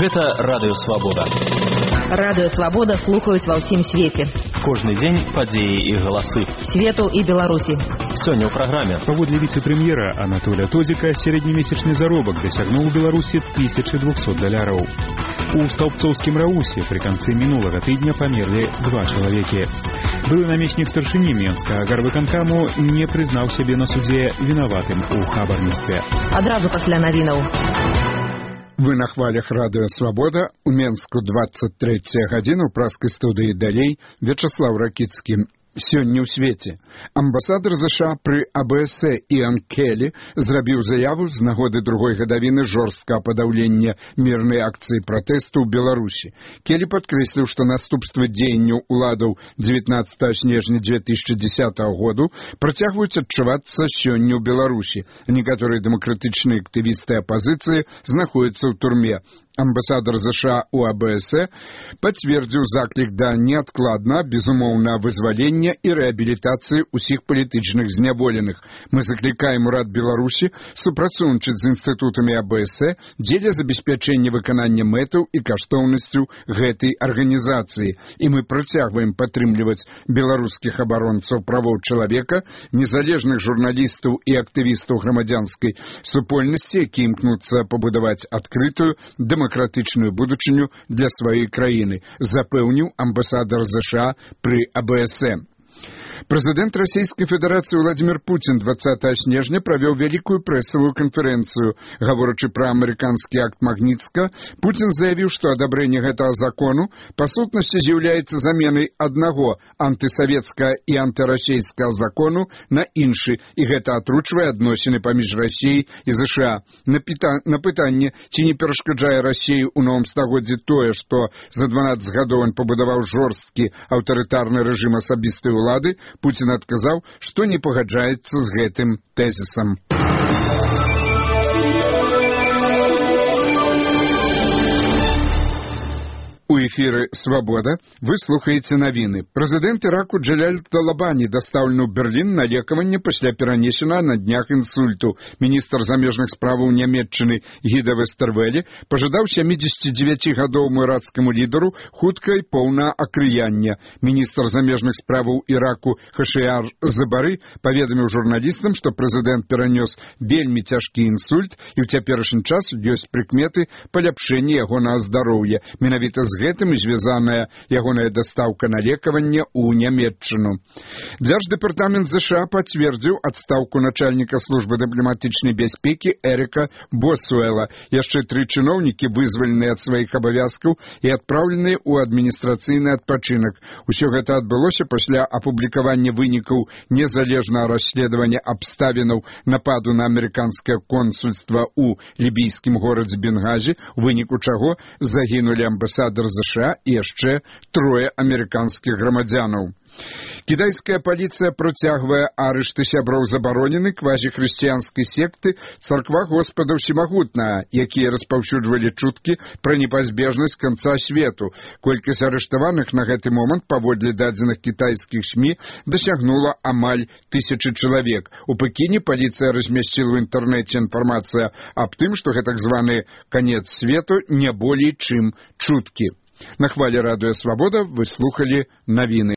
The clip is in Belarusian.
Гэта Радыё Свабода. Радыё Свабода слухаюць ва ўсім свеце. Кожны дзень падзеі і галасы Свету і Беларусі. Сёння ў праграме. Паводле віцэ-прэм'ера Анатолія Тозіка сярэднемесячны заробак дасягнуў у Беларусі $1200. У Стаўбцоўскім Раусе пры канцы мінулага тыдня памерлі 2 чалавекі. Былы намеснік старшыні Менскага гарвыканкаму не прызнаў сябе на судзе вінаватым у хабарніцтве. Адразу пасля навінаў. Вы на хвалях Радыё Свабода. У Менску 23 гадзіна, у праскай студыі далей Вячаслаў Ракіцкі. Сёння ў свеце. Амбасадар ЗША пры АБС Іан Келі зрабіў заяву з нагоды другой гадавіны жорсткага падаўлення мірнай акцыі пратэсту ў Беларусі. Келі падкрэсліў, што наступствы дзеянняў уладаў 19 снежня 2010 году працягваюць адчувацца сёння ў Беларусі. Некаторыя дэмакратычныя актывісты апазіцыі знаходзяцца ў турме. Амбасадар ЗША у АБС пацвердзіў заклік да неадкладна, безумоўна, вызвалення і рэабілітацыі ўсіх палітычных зняволеных. Мы заклікаем урад Беларусі супрацоўнічаць з інстытутамі АБС дзеля забеспячэння выканання мэтаў і каштоўнасцяў гэтай арганізацыі. І мы працягваем падтрымліваць беларускіх абаронцаў правоў чалавека, незалежных журналістаў і актывістаў грамадзянскай супольнасці, які імкнуцца пабудаваць адкрытую, дэмакратычную будучыню для сваёй краіны, запэўніў амбасадар ЗША пры АБС. Прэзідэнт Расійскай Федэрацыі Владзімір Пуцін 20 снежня правёў вялікую прэсавую канферэнцыю. Гаворачы пра амерыканскі акт Магніцка, Пуцін заявіў, што адабрэнне гэтага закону па сутнасці з'яўляецца заменай аднаго антысавецкага і антырасейскага закону на іншы, і гэта атручвае адносіны паміж Расіяй і ЗША. На пытанне, ці не перашкаджае Расію ў новым стагоддзі тое, што за 12 гадоў ён пабудаваў жорсткі аўтарытарны рэжым асабістай улады, Пуцін адказаў, што не пагаджаецца з гэтым тэзісам. У эфіры «Свабода» вы слухаеце навіны. Прэзідэнт Іраку Джаляль Талабані дастаўлены ў Берлін на лекаванне пасля перанесенага на днях інсульту. Міністр замежных справаў Нямецчыны Гіда Вестэрвэлі пажадаў 79гадоваму іракскаму лідару хуткай поўнага акрыяння. Міністр замежных справаў Іраку Хашыяр Забары паведаміў журналістам, што прэзідэнт перанёс вельмі цяжкі інсульт і ў цяперашні час ёсць прыкметы паляпшэння ягонага здароўя. Менавіта з гэтым і звязаная ягоная дастаўка на лекаванне ў Нямецчыну. Дзярждэпартамент ЗША пацвердзіў адстаўку начальніка службы дыпламатычнай бяспекі Эріка Босуэла. Яшчэ 3 чыноўнікі вызваленыя ад сваіх абавязкаў і адпраўленыя ў адміністрацыйны адпачынак. Усё гэта адбылося пасля апублікавання вынікаў незалежнага расследавання абставінаў нападу на амерыканскае консульства ў лібійскім горадзе Бенгазі, у выніку чаго загінулі амбасадар ЗША і яшчэ 3 амерыканскіх грамадзянаў. Кітайская паліцыя працягвае арышты сяброў забароненай квазіхрысціянскай секты «Царква Господа Всемагутнага», якія распаўсюджвалі чуткі пра непазбежнасць канца свету. Колькасць арыштаваных на гэты момант, паводле дадзеных кітайскіх СМІ, дасягнула амаль 1000 чалавек. У Пекіне паліцыя размясціла ў інтэрнэце інфармацыя аб тым, што гэтак званы канец свету не болей чым чуткі. На хвале Радыё Свабода вы слухалі навіны.